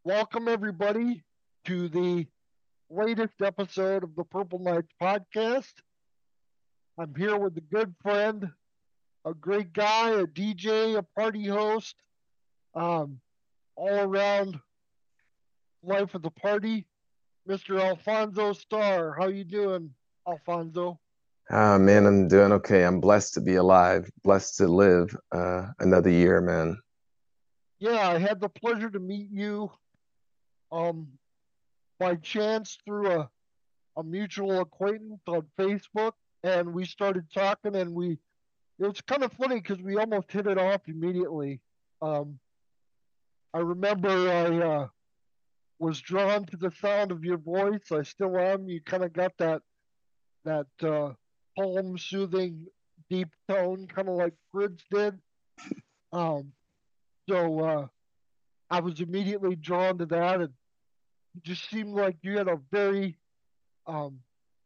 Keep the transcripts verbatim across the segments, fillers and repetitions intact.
Welcome everybody to the latest episode of the Purple Knights podcast. I'm here with a good friend, a great guy, a D J, a party host, um, all around life of the party, Mister Alfonso Starr. How you doing, Alfonso? Ah, man, I'm doing okay. I'm blessed to be alive, blessed to live uh, another year, man. Yeah, I had the pleasure to meet you um, by chance through a, a mutual acquaintance on Facebook, and we started talking, and we it was kind of funny because we almost hit it off immediately. Um, I remember I uh, was drawn to the sound of your voice. I still am. You kind of got that that uh, calm, soothing, deep tone, kind of like Fridge did. Um, so uh, I was immediately drawn to that, and it just seemed like you had a very um,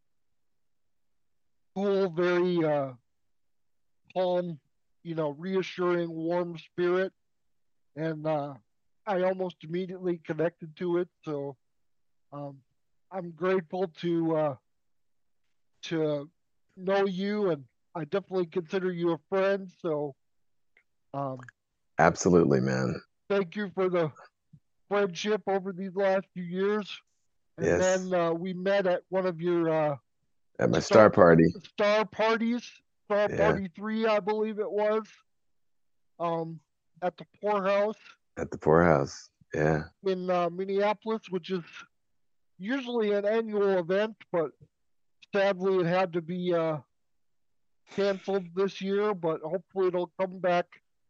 cool, very uh, calm, you know, reassuring, warm spirit, and uh, I almost immediately connected to it. So um, I'm grateful to uh, to know you, and I definitely consider you a friend. So um, Absolutely, man. thank you for the friendship over these last few years. And Yes. then uh, we met at one of your uh, At my star star party. star parties, Star Yeah, Party Three, I believe it was, um, at the poorhouse at the poorhouse. Yeah. in uh, Minneapolis, which is usually an annual event, but sadly it had to be uh, canceled this year. But hopefully it'll come back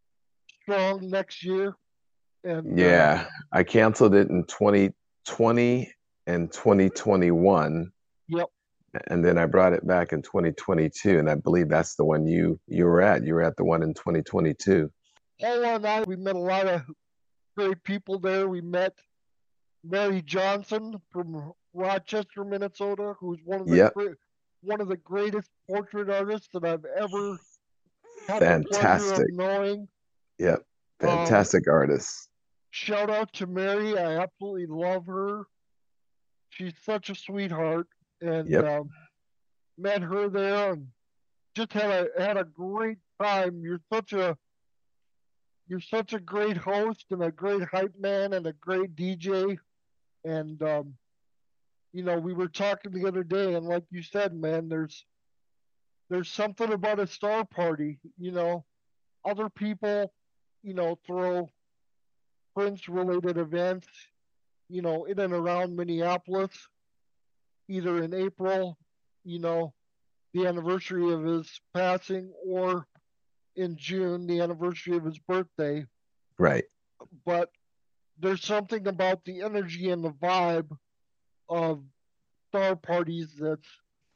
strong next year. And uh, Yeah. I canceled it in twenty twenty and twenty twenty-one, yep, and then I brought it back in twenty twenty-two, and I believe that's the one you you were at. You were at the one in twenty twenty-two. Paula and I, we met a lot of great people there. We met Mary Johnson from Rochester, Minnesota, who's one of the Yep. great, one of the greatest portrait artists that I've ever had the pleasure of Fantastic. knowing. Yep. Um, Fantastic artists. Shout out to Mary. I absolutely love her. She's such a sweetheart, and Yep. um, met her there and just had a had a great time. You're such a you're such a great host and a great hype man and a great D J. And um, you know, we were talking the other day, and like you said, man, there's there's something about a star party. You know, other people, you know, throw Prince related events, you know, in and around Minneapolis, either in April, you know, the anniversary of his passing, or in June, the anniversary of his birthday. Right. But there's something about the energy and the vibe of star parties that's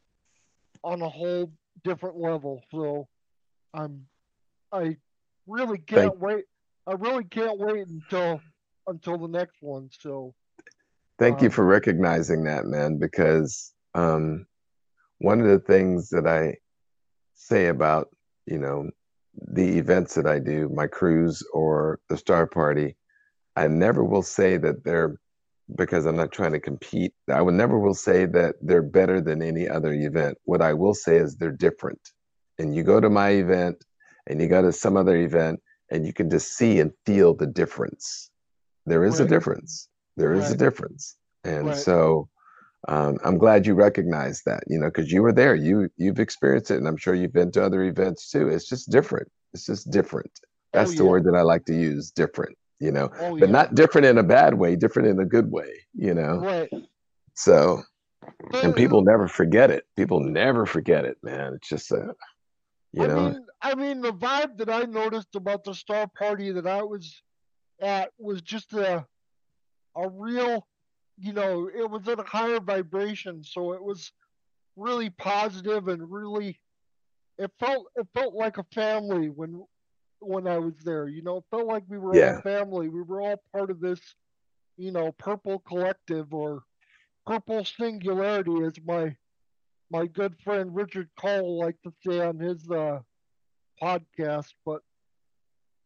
on a whole different level. So I'm I really Thank can't wait. I really can't wait until until the next one. So thank you um for recognizing that, man, because um one of the things that I say about, you know, the events that I do, my cruise or the Star Party, I never will say that they're because I'm not trying to compete. I would never will say that they're better than any other event. What I will say is they're different. And you go to my event and you go to some other event and you can just see and feel the difference. There is a right, difference. There is a right, difference. And right. so um, I'm glad you recognize that, you know, because you were there. You you've experienced it, and I'm sure you've been to other events too. It's just different. It's just different. Oh That's the yeah, word that I like to use, different, you know, oh but yeah, not different in a bad way, different in a good way, you know. right. So, and Uh, people never forget it. People never forget it, man. It's just a, you I know, mean, I mean, the vibe that I noticed about the star party that I was at was just a a real, you know, it was at a higher vibration, so it was really positive and really it felt it felt like a family when when I was there. You know, it felt like we were all yeah, family. We were all part of this, you know, purple collective or purple singularity, as my my good friend Richard Cole liked to say on his uh, podcast. But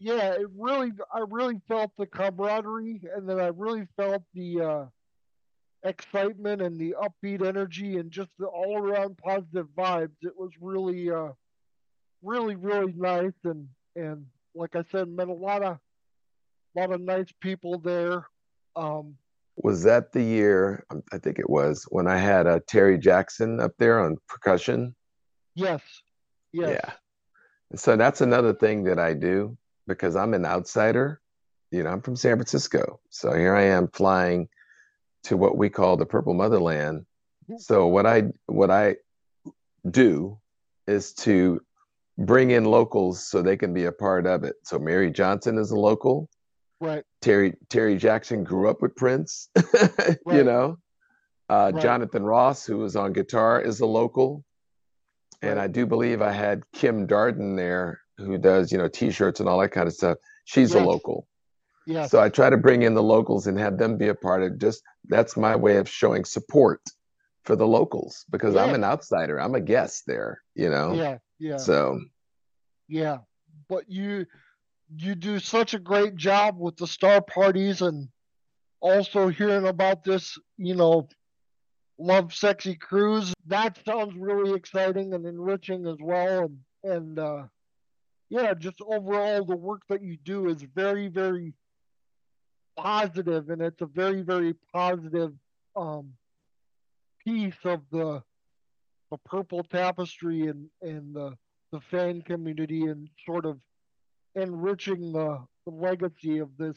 yeah, it really, I really felt the camaraderie, and then I really felt the uh, excitement and the upbeat energy and just the all around positive vibes. It was really, uh, really, really nice, and and like I said, met a lot of lot of nice people there. Um, Was that the year, um, I think it was, when I had uh, Terry Jackson up there on percussion? yes, yes, Yeah. And so that's another thing that I do because I'm an outsider. You know, I'm from San Francisco. So here I am flying to what we call the Purple Motherland. So what I what I do is to bring in locals so they can be a part of it. So Mary Johnson is a local. right, Terry Terry Jackson grew up with Prince, you right, know. Uh, right, Jonathan Ross, who was on guitar, is a local. And right. I do believe I had Kim Darden there, who does, you know, t-shirts and all that kind of stuff. She's a Yes, local. yes, So I try to bring in the locals and have them be a part of just that's my way of showing support for the locals because I'm yes, an outsider. I'm a guest there, you know. yeah, yeah, So yeah. But you you do such a great job with the star parties and also hearing about this, you know, Love Sexy Cruise. That sounds really exciting and enriching as well. And and uh, yeah, just overall the work that you do is very, very positive, and it's a very, very positive um, piece of the the purple tapestry and and the the fan community and sort of enriching the, the legacy of this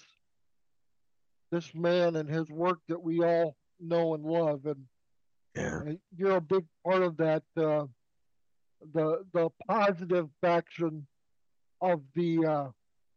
this man and his work that we all know and love. And yeah, uh, you're a big part of that uh, the the positive faction of the uh,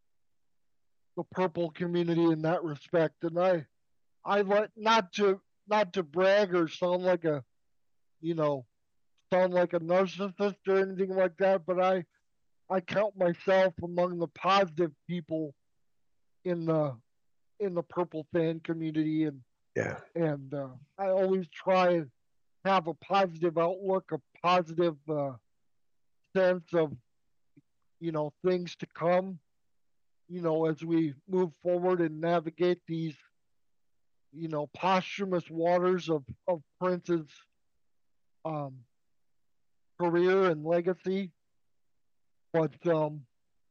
the purple community in that respect. And I I like not to not to brag or sound like a you know sound like a narcissist or anything like that, but I I count myself among the positive people in the in the purple fan community, and yeah, and uh, I always try and have a positive outlook, a positive uh, sense of you know things to come. You know, as we move forward and navigate these you know posthumous waters of of Prince's um, career and legacy. But um,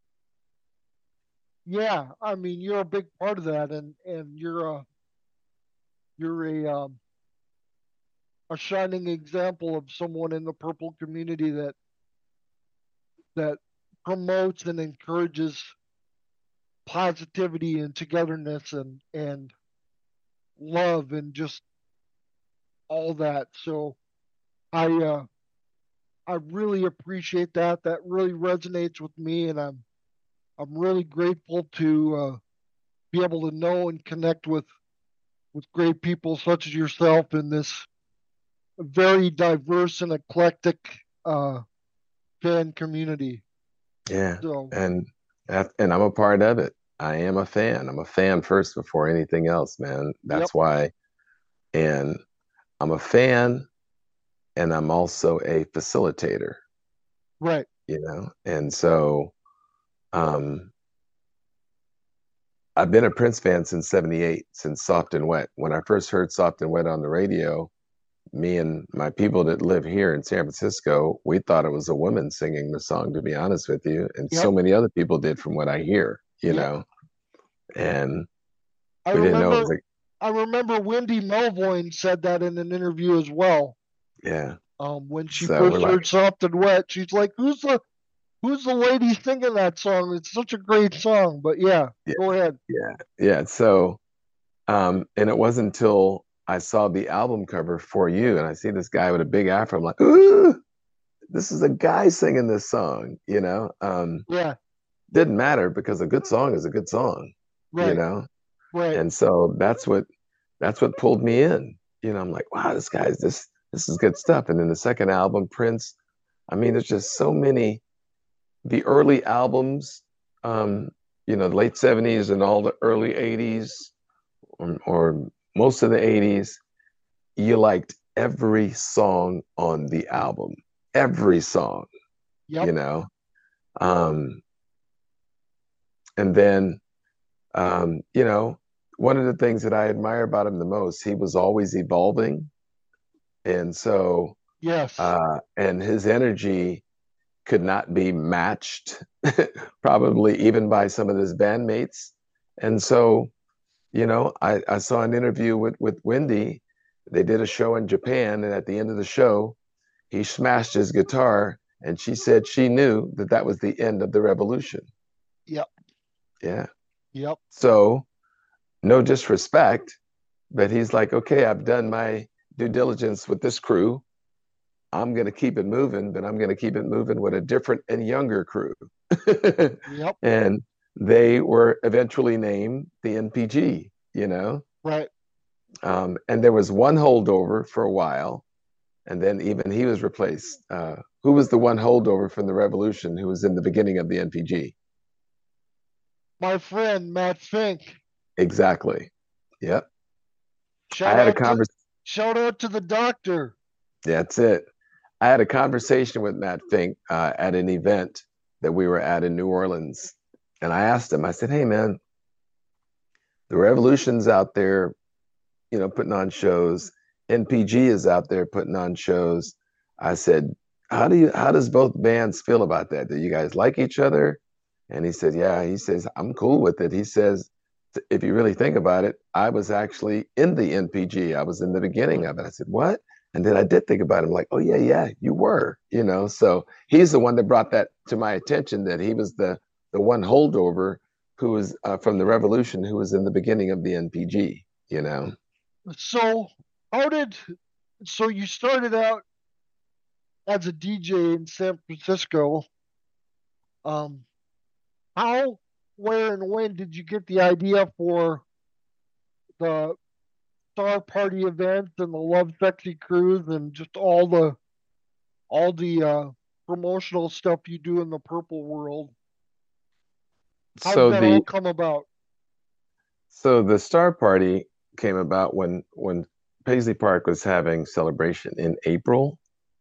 yeah, I mean, you're a big part of that, and and you're a you're a um, a shining example of someone in the purple community that that promotes and encourages positivity and togetherness and and love and just all that. So I uh, I really appreciate that. That really resonates with me, and I'm I'm really grateful to uh, be able to know and connect with with great people such as yourself in this very diverse and eclectic uh, fan community. yeah. So And and I'm a part of it. I am a fan. I'm a fan first before anything else, man. yep, That's why. And I'm a fan and I'm also a facilitator, right, you know. And so um I've been a Prince fan since seventy-eight, since Soft and Wet. When I first heard Soft and Wet on the radio, me and my people that live here in San Francisco, we thought it was a woman singing the song, to be honest with you. And so yep, many other people did from what I hear, you yeah. know, and I we didn't know it was remember like, I remember Wendy Melvoin said that in an interview as well. yeah. Um, when she So we're first heard like, "Soft and Wet," she's like, "Who's the who's the lady singing that song? It's such a great song." But yeah, yeah, go ahead. yeah, yeah. So, um, and it wasn't until I saw the album cover for you and I see this guy with a big afro. I'm like, ooh, this is a guy singing this song, you know? Um, Yeah, didn't matter because a good song is a good song, you right, know? right. And so that's what that's what pulled me in. You know, I'm like, wow, this guy's this this is good stuff. And then the second album, Prince, I mean, there's just so many the early albums, um, you know, the late seventies and all the early eighties or, or most of the eighties, you liked every song on the album. Every song, Yep. you know. Um, And then, um, you know, one of the things that I admire about him the most, he was always evolving. And so, Yes. uh, and his energy could not be matched, probably even by some of his bandmates. And so, you know, I, I saw an interview with, with Wendy. They did a show in Japan, and at the end of the show, he smashed his guitar, and she said she knew that that was the end of the revolution. Yep. Yeah. Yep. So, no disrespect, but he's like, okay, I've done my due diligence with this crew. I'm going to keep it moving, but I'm going to keep it moving with a different and younger crew. Yep. And they were eventually named the N P G, you know? Right. Um, and there was one holdover for a while, and then even he was replaced. Uh, who was the one holdover from the revolution who was in the beginning of the N P G? My friend Matt Fink. Exactly. Yep. I Shout had a out to conversation. shout out to the doctor. That's it. I had a conversation with Matt Fink uh, at an event that we were at in New Orleans. And I asked him, I said, hey, man, the revolution's out there, you know, putting on shows. N P G is out there putting on shows. I said, how do you, how does both bands feel about that? Do you guys like each other? And he said, yeah, he says, I'm cool with it. He says, if you really think about it, I was actually in the N P G. I was in the beginning of it. I said, what? And then I did think about it. I'm like, oh, yeah, yeah, you were, you know. So he's the one that brought that to my attention, that he was the, the one holdover who was uh, from the revolution, who was in the beginning of the N P G, you know. So how did so you started out as a D J in San Francisco? Um, how, where, and when did you get the idea for the Star Party events and the Love Sexy Cruise and just all the all the uh, promotional stuff you do in the purple world? How did So that all the come about? so the Star Party came about when when Paisley Park was having celebration in April,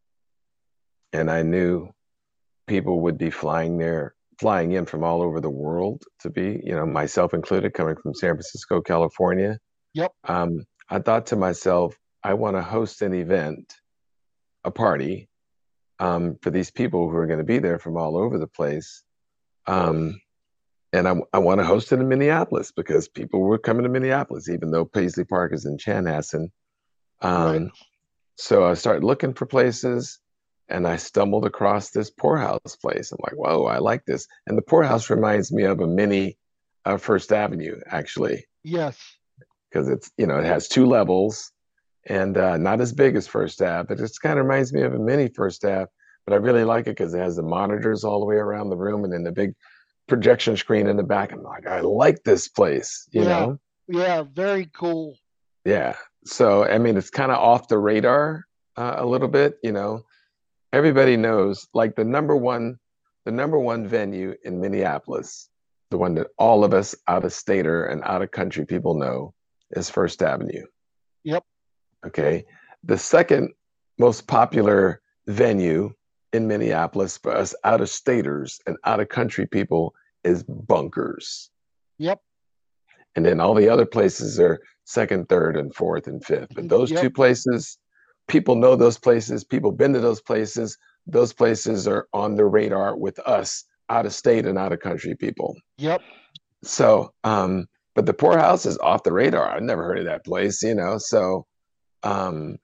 and I knew people would be flying there, flying in from all over the world to be, you know, myself included, coming from San Francisco, California. Yep. Um, I thought to myself, I want to host an event, a party, um, for these people who are going to be there from all over the place. Um, and I, I want to host it in Minneapolis because people were coming to Minneapolis, even though Paisley Park is in Chanhassen. Right. Um, so I started looking for places, and I stumbled across this poorhouse place. I'm like, whoa, I like this. And the poorhouse reminds me of a mini uh, First Avenue, actually, Yes. because it's, you know, it has two levels and uh, not as big as First Ave, but it just kind of reminds me of a mini First Ave. But I really like it because it has the monitors all the way around the room and then the big projection screen in the back. I'm like, I like this place, you Yeah. know? Yeah. Very cool. Yeah. So, I mean, it's kind of off the radar uh, a little bit, you know. Everybody knows, like the number one, the number one venue in Minneapolis, the one that all of us out of stater and out of country people know is First Avenue. Yep. Okay. The second most popular venue in Minneapolis for us out of staters and out of country people is Bunkers. Yep. And then all the other places are second, third, and fourth and fifth. But those Yep. two places, people know those places, people been to those places. Those places are on the radar with us out of state and out of country people. Yep. So, um, but the poorhouse is off the radar. I've never heard of that place, you know. So um,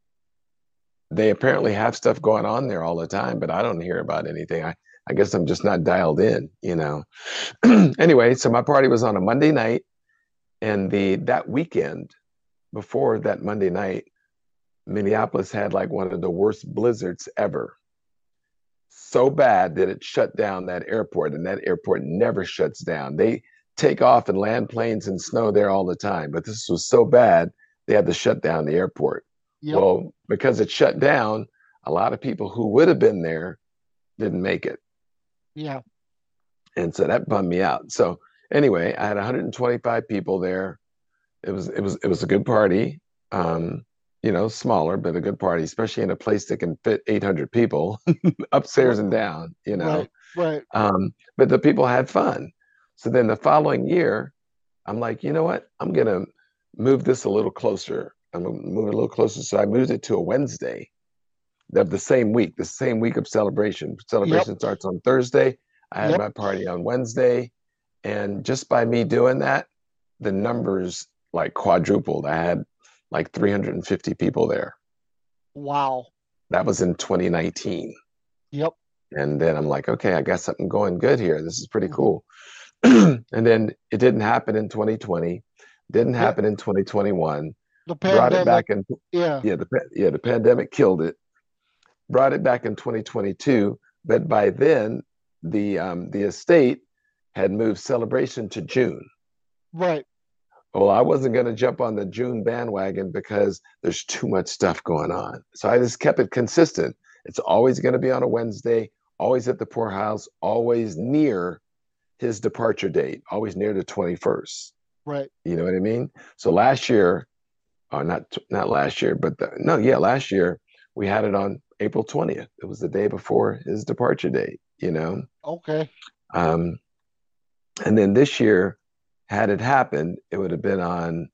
they apparently have stuff going on there all the time, but I don't hear about anything. I, I guess I'm just not dialed in, you know. Anyway, so my party was on a Monday night, and the that weekend before that Monday night, Minneapolis had like one of the worst blizzards ever. So bad that it shut down that airport, and that airport never shuts down. They take off and land planes in snow there all the time, but this was so bad they had to shut down the airport. Yep. Well, because it shut down, a lot of people who would have been there didn't make it. Yeah. And so that bummed me out. So anyway, I had one hundred twenty-five people there. It was it was it was a good party. Um, you know, smaller, but a good party, especially in a place that can fit eight hundred people upstairs and down, you know. Right. Right. Um, but the people had fun. So then the following year, I'm like, you know what? I'm gonna move this a little closer. I'm gonna move it a little closer. So I moved it to a Wednesday of the same week, the same week of celebration. Yep. Celebration starts on Thursday. I had Yep. my party on Wednesday. And just by me doing that, the numbers like quadrupled. I had like three hundred fifty people there. Wow. That was in twenty nineteen. Yep. And then I'm like, okay, I got something going good here. This is pretty Hmm. cool. And then it didn't happen in twenty twenty, didn't Yeah. happen in twenty twenty-one. The Brought it pandemic. back in, Yeah. yeah, the yeah, the pandemic killed it. Brought it back in twenty twenty-two, but by then the um, the estate had moved celebration to June. Right. Well, I wasn't going to jump on the June bandwagon because there's too much stuff going on. So I just kept it consistent. It's always going to be on a Wednesday, always at the poorhouse, always near his departure date, always near the twenty-first. Right. You know what I mean? So last year, or not not last year, but the, no, yeah, last year we had it on April twentieth. It was the day before his departure date, you know? Okay. Um, and then this year, had it happened, it would have been on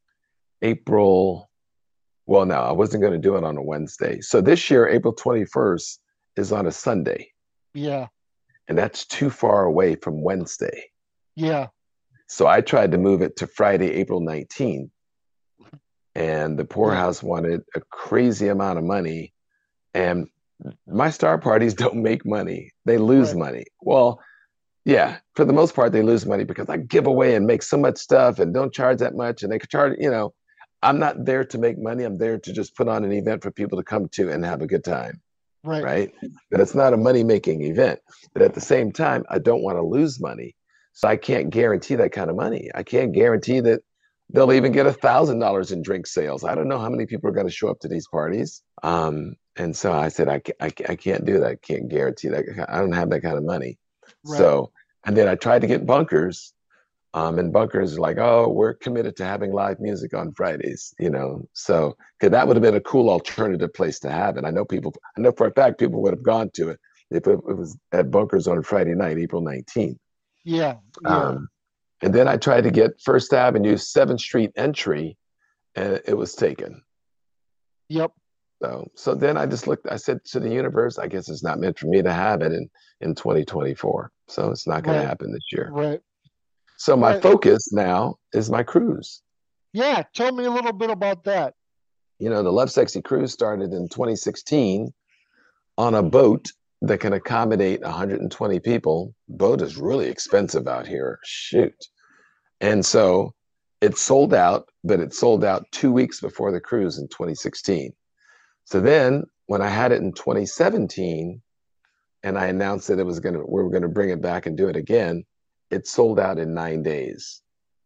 April. Well, no, I wasn't going to do it on a Wednesday. So this year, April twenty-first is on a Sunday, Yeah. and that's too far away from Wednesday. Yeah. So I tried to move it to Friday, April nineteenth, and the Yeah. poorhouse wanted a crazy amount of money. And my star parties don't make money, they lose Right. money. Well, yeah, for the most part, they lose money because I give away and make so much stuff and don't charge that much. And they could charge, you know, I'm not there to make money. I'm there to just put on an event for people to come to and have a good time. Right. Right. But it's not a money making event. But at the same time, I don't want to lose money. So I can't guarantee that kind of money. I can't guarantee that they'll even get a thousand dollars in drink sales. I don't know how many people are going to show up to these parties. Um, and so I said, I, I, I can't do that. I can't guarantee that. I don't have that kind of money. Right. So, and then I tried to get bunkers. Um, and bunkers are like, oh, we're committed to having live music on Fridays, you know. So, because that would have been a cool alternative place to have it. I know people, I know for a fact people would have gone to it if it, it was at bunkers on Friday night, April nineteenth. Yeah. Yeah. Um, and then I tried to get First Avenue seventh Street entry, and it was taken. Yep. So, so then I just looked. I said to the universe, I guess it's not meant for me to have it in in twenty twenty-four. So it's not going to Right. happen this year. Right. So my Right. focus now is my cruise. Yeah. Tell me a little bit about that. You know, the Love Sexy cruise started in twenty sixteen on a boat that can accommodate one hundred twenty people. Boat is really expensive out here. Shoot. And so it sold out, but it sold out two weeks before the cruise in twenty sixteen. So then when I had it in twenty seventeen and I announced that it was going to, we were going to bring it back and do it again, it sold out in nine days.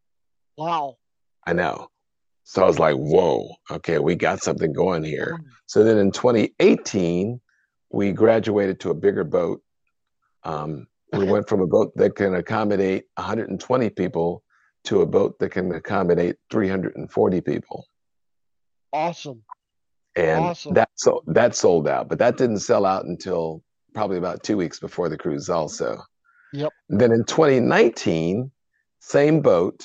Wow. I know. So I was like, whoa, okay, we got something going here. Mm. So then in twenty eighteen, we graduated to a bigger boat. Um, we went from a boat that can accommodate one hundred twenty people to a boat that can accommodate three hundred forty people. Awesome. And Awesome. that, so, that sold out, but that didn't sell out until probably about two weeks before the cruise also. Yep. Then in twenty nineteen, same boat,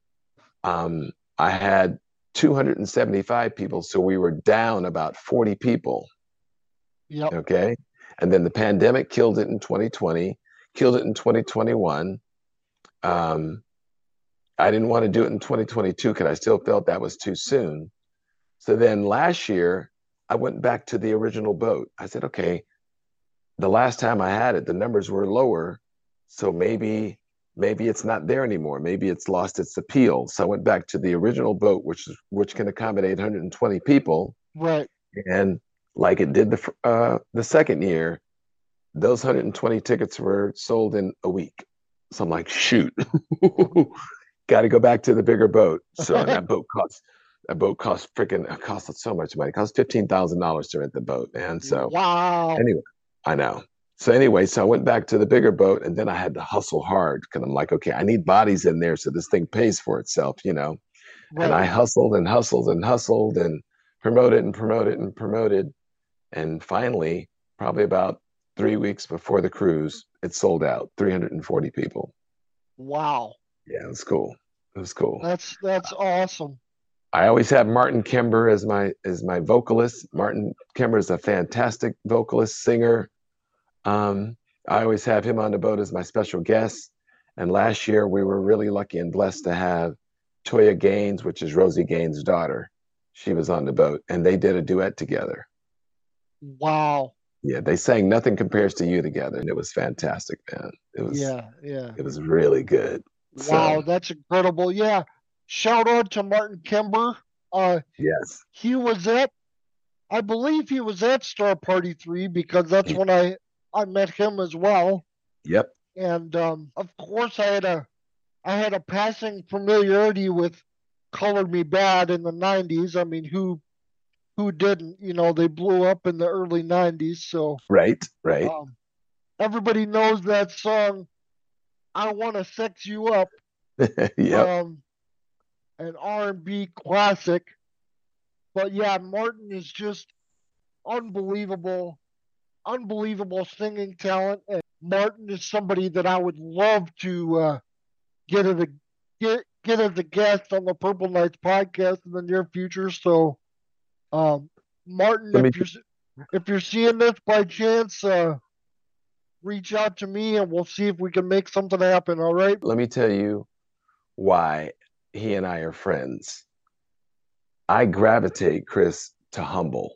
um, I had two hundred seventy-five people. So we were down about forty people. Yep. Okay. And then the pandemic killed it in twenty twenty, killed it in twenty twenty-one. Um, I didn't want to do it in twenty twenty-two because I still felt that was too soon. So then last year, I went back to the original boat. I said, okay, the last time I had it, the numbers were lower. So maybe maybe it's not there anymore. Maybe it's lost its appeal. So I went back to the original boat, which which can accommodate one hundred twenty people. Right. And like it did the uh, the second year, those one hundred twenty tickets were sold in a week. So I'm like, shoot, got to go back to the bigger boat. So that boat costs that boat costs freaking it cost so much money. It cost fifteen thousand dollars to rent the boat, man. So Wow. anyway, I know. So anyway, so I went back to the bigger boat, and then I had to hustle hard because I'm like, okay, I need bodies in there so this thing pays for itself, you know. And Right. I hustled and hustled and hustled and promoted and promoted and promoted. And finally, probably about three weeks before the cruise, it sold out, three hundred forty people. Wow. Yeah, it was cool. It was cool. That's that's awesome. I always have Martin Kimber as my as my vocalist. Martin Kimber is a fantastic vocalist, singer. Um, I always have him on the boat as my special guest. And last year we were really lucky and blessed to have Toya Gaines, which is Rosie Gaines' daughter. She was on the boat, and they did a duet together. Wow. Yeah, they sang "Nothing Compares to You" together, and it was fantastic, man. It was Yeah, yeah. it was really good. So Wow, that's incredible. Yeah. Shout out to Martin Kimber. Uh yes, he was at I believe he was at Star Party three because that's he, when I I met him as well. yep, And um of course I had a I had a passing familiarity with Color Me Bad in the nineties. I mean, who who didn't? You know, they blew up in the early nineties, so right, right. um everybody knows that song I Want to Sex You Up. Yep. Um an R and B classic. But yeah, Martin is just unbelievable, unbelievable singing talent. And Martin is somebody that I would love to uh, get as a get get as a guest on the Purple Knights podcast in the near future. So, um, Martin, Let me if you're if you're seeing this by chance, uh, reach out to me and we'll see if we can make something happen. All right? let me tell you why he and I are friends. I gravitate, Chris, to humble.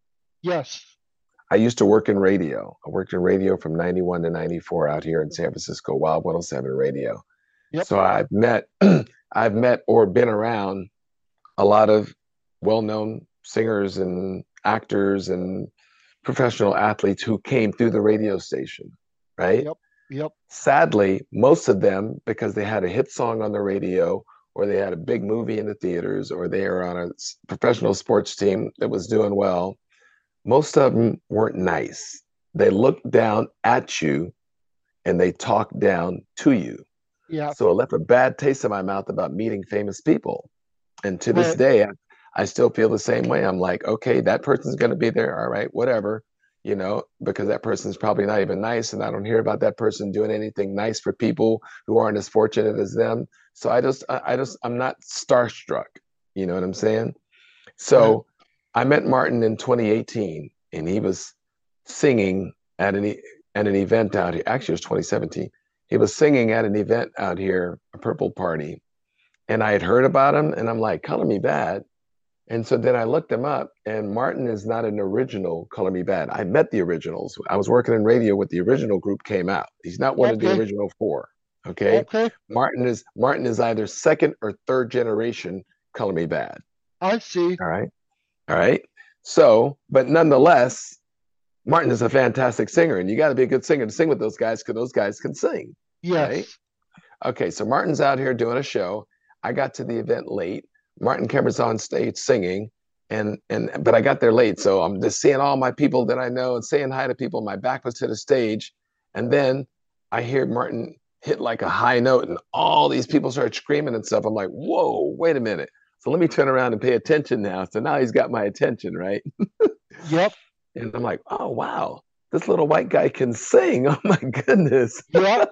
Yes. I used to work in radio. I worked in radio from ninety-one to ninety-four out here in San Francisco, Wild one oh seven Radio. Yep. So I've met I've met or been around a lot of well-known singers and actors and professional athletes who came through the radio station, right? Yep. Yep. Sadly, most of them, because they had a hit song on the radio, or they had a big movie in the theaters, or they were on a professional sports team that was doing well, most of them weren't nice. They looked down at you and they talked down to you. Yeah. So it left a bad taste in my mouth about meeting famous people. And to this Right. day, I, I still feel the same way. I'm like, okay, that person's going to be there. All right, whatever, you know, because that person's probably not even nice. And I don't hear about that person doing anything nice for people who aren't as fortunate as them. So I just, I, I just, I'm not starstruck. You know what I'm saying? Right. So I met Martin in twenty eighteen, and he was singing at an e- at an event out here. Actually, it was twenty seventeen. He was singing at an event out here, a Purple Party, and I had heard about him, and I'm like, "Color Me Bad." And so then I looked him up, and Martin is not an original Color Me Bad. I met the originals. I was working in radio when the original group came out. He's not one of the Okay. original four. Okay. Okay. Martin is Martin is either second or third generation Color Me Bad. I see. All right. All right. So, but nonetheless, Martin is a fantastic singer, and you got to be a good singer to sing with those guys because those guys can sing, right? Yes. Okay, so Martin's out here doing a show. I got to the event late. Martin Kemmer's on stage singing, and and but I got there late, so I'm just seeing all my people that I know and saying hi to people. My back was to the stage, and then I hear Martin hit like a high note, and all these people start screaming and stuff. I'm like, whoa, wait a minute. So let me turn around and pay attention now. So now he's got my attention, right? Yep. And I'm like, oh wow, this little white guy can sing. Oh my goodness. Yep.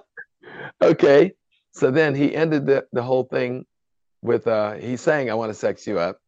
Okay. So then he ended the, the whole thing with uh he sang I Want to Sex You Up.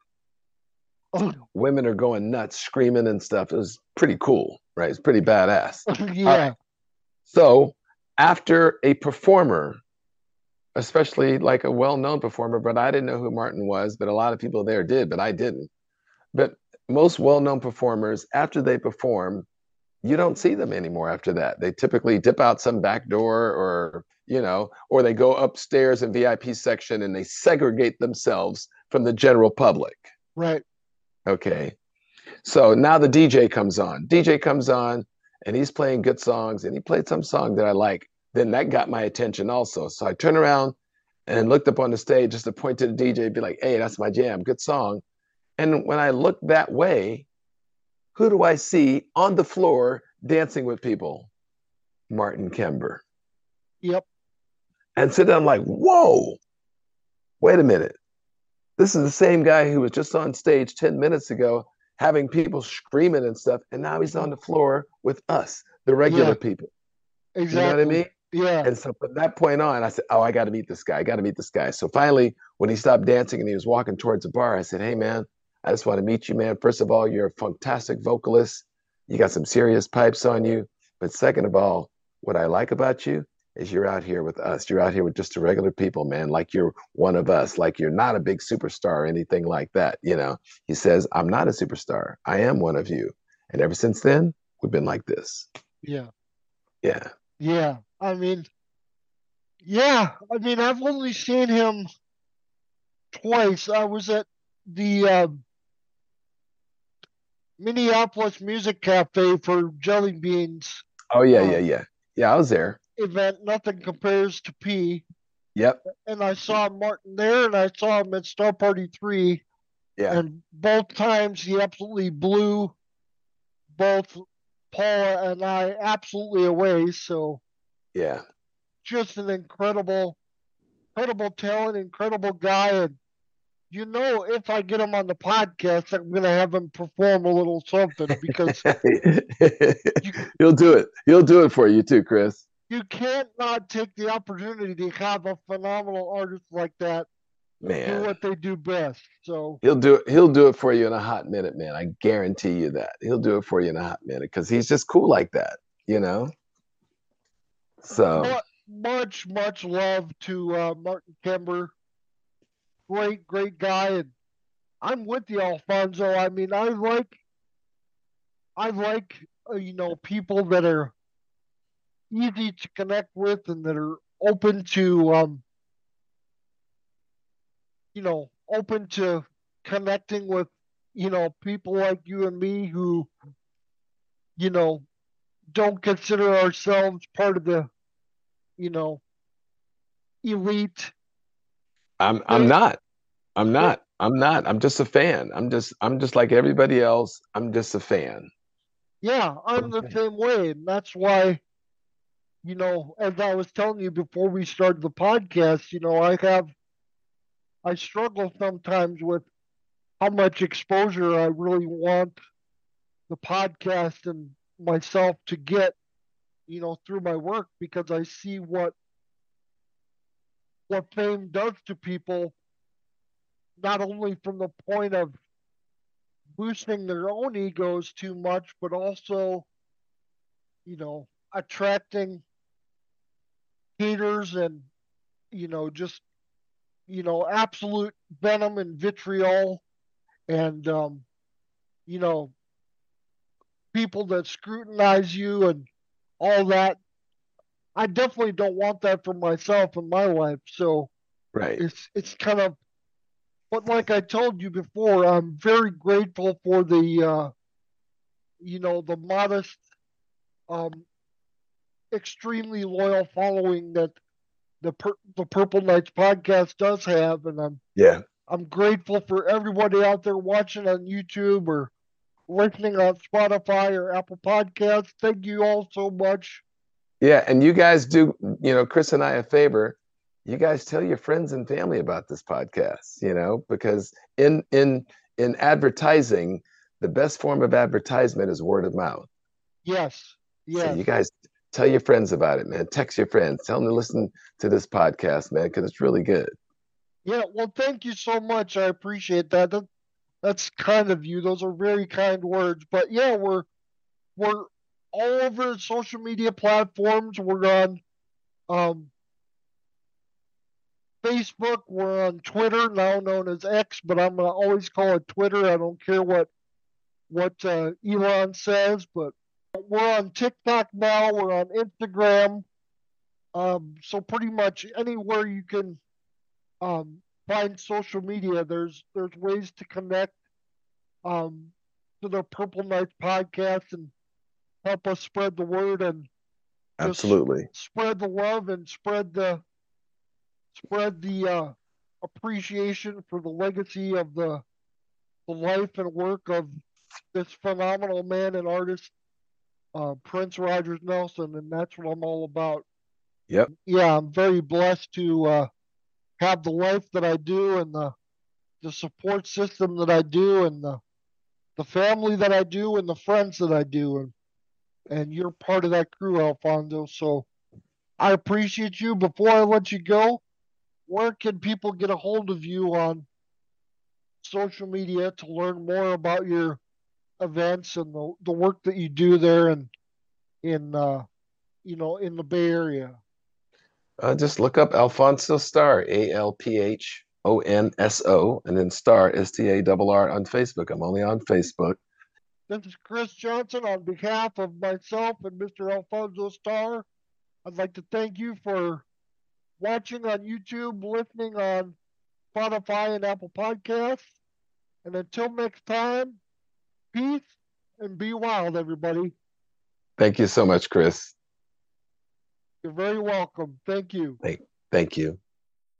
Women are going nuts, screaming and stuff. It was pretty cool, right? It's pretty badass. All right. Yeah. So after a performer, especially like a well-known performer, but I didn't know who Martin was, but a lot of people there did, but I didn't. But most well-known performers, after they perform, you don't see them anymore after that. They typically dip out some back door or, you know, or they go upstairs in V I P section and they segregate themselves from the general public. Right. Okay. So now the D J comes on. D J comes on and he's playing good songs and he played some song that I like. Then that got my attention also. So I turned around and looked up on the stage just to point to the D J and be like, hey, that's my jam, good song. And when I looked that way, who do I see on the floor dancing with people? Martin Kember. Yep. And so then I'm like, whoa, wait a minute. This is the same guy who was just on stage ten minutes ago having people screaming and stuff. And now he's on the floor with us, the regular Yeah. people. You know what I Exactly. mean? Yeah. And so from that point on, I said, "Oh, I got to meet this guy. I got to meet this guy." So finally, when he stopped dancing and he was walking towards the bar, I said, "Hey, man, I just want to meet you, man. First of all, you're a fantastic vocalist. You got some serious pipes on you. But second of all, what I like about you is you're out here with us. You're out here with just the regular people, man. Like you're one of us. Like you're not a big superstar or anything like that. You know?" He says, "I'm not a superstar. I am one of you." And ever since then, we've been like this. Yeah. Yeah. Yeah. I mean, yeah. I mean, I've only seen him twice. I was at the uh, Minneapolis Music Cafe for Jelly Beans Oh yeah, yeah, um, yeah. Yeah, I was there. event. Nothing compares to P. Yep. And I saw Martin there, and I saw him at Star Party three. Yeah. And both times he absolutely blew both Paula and I absolutely away. So Yeah. just an incredible, incredible talent, incredible guy. And you know, if I get him on the podcast, I'm going to have him perform a little something because you He'll do it. He'll do it for you too, Chris. you can't not take the opportunity to have a phenomenal artist like that do Man, what they do best. So he'll do it. He'll do it for you in a hot minute, man. I guarantee you that. He'll do it for you in a hot minute because he's just cool like that, you know? So, mu- much, much love to uh, Martin Kember. Great, great guy. And I'm with you, Alfonso. I mean, I like, I like, uh, you know, people that are easy to connect with and that are open to, um, you know, open to connecting with, you know, people like you and me who, you know, don't consider ourselves part of the, you know, elite. I'm I'm They, not. I'm they, not. I'm not. I'm just a fan. I'm just I'm just like everybody else. I'm just a fan. yeah, I'm the Okay. same way. And that's why, you know, as I was telling you before we started the podcast, you know, I have, I struggle sometimes with how much exposure I really want the podcast and myself to get, you know, through my work because I see what what fame does to people, not only from the point of boosting their own egos too much, but also, you know, attracting haters and, you know, just, you know, absolute venom and vitriol and, um, you know, people that scrutinize you and all that. I definitely don't want that for myself in my life. So Right. it's it's kind of, but like I told you before, I'm very grateful for the uh, you know, the modest, um, extremely loyal following that the Pur- the Purple Knights podcast does have, and I'm Yeah. I'm grateful for everybody out there watching on YouTube or listening on Spotify or Apple Podcasts. Thank you all so much. Yeah, and you guys do, you know, Chris and I a favor. You guys tell your friends and family about this podcast, you know, because in in in advertising, the best form of advertisement is word of mouth. Yes, So yes, you guys tell your friends about it, man. Text your friends, tell them to listen to this podcast, man, because it's really good. yeah. Well, thank you so much. I appreciate that. that. That's kind of you. Those are very kind words. But yeah, we're we're all over social media platforms. We're on um, Facebook. We're on Twitter, now known as X, but I'm gonna always call it Twitter. I don't care what what uh, Elon says. But we're on TikTok now. We're on Instagram. Um, so pretty much anywhere you can um, find social media, there's there's ways to connect um, to the Purple Knights podcast and help us spread the word and just Absolutely. spread the love and spread the spread the uh, appreciation for the legacy of the the life and work of this phenomenal man and artist, uh, Prince Rogers Nelson, and that's what I'm all about. Yep. Yeah, I'm very blessed to uh, have the life that I do and the the support system that I do and the the family that I do and the friends that I do and and you're part of that crew, Alfonso. So I appreciate you. Before I let you go, where can people get a hold of you on social media to learn more about your events and the, the work that you do there and in uh, you know in the Bay Area? Uh, just look up Alfonso Star, A L P H O N S O, and then Star, S T A R R on Facebook. I'm only on Facebook. This is Chris Johnson on behalf of myself and Mister Alfonso Starr. I'd like to thank you for watching on YouTube, listening on Spotify and Apple Podcasts. And until next time, peace and be wild, everybody. Thank you so much, Chris. You're very welcome. Thank you. Thank, thank you.